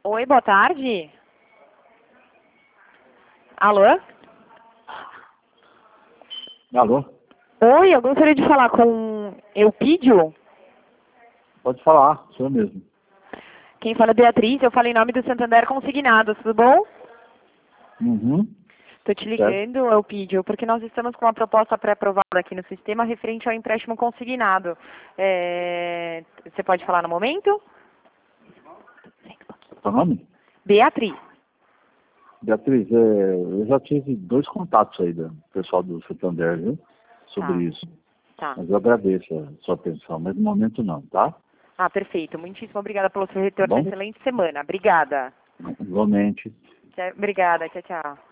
Oi, boa tarde. Alô? Alô? Oi, eu gostaria de falar com Eupídio. Pode falar, sou eu mesmo. Quem fala é Beatriz, eu falo em nome do Santander Consignados, tudo bom? Uhum. Estou te Certo. ligando, Eupídio, porque nós estamos com uma proposta pré-aprovada aqui no sistema referente ao empréstimo consignado. Você pode falar no momento? Seu nome? Beatriz. Beatriz, eu já tive 2 contatos aí do pessoal do Santander, viu? Sobre Tá, isso. tá. Mas eu agradeço a sua atenção, mas no momento não, tá? Ah, perfeito. Muitíssimo obrigada pelo seu Tá retorno. bom? Excelente semana. Obrigada. Igualmente. Obrigada. Tchau, tchau.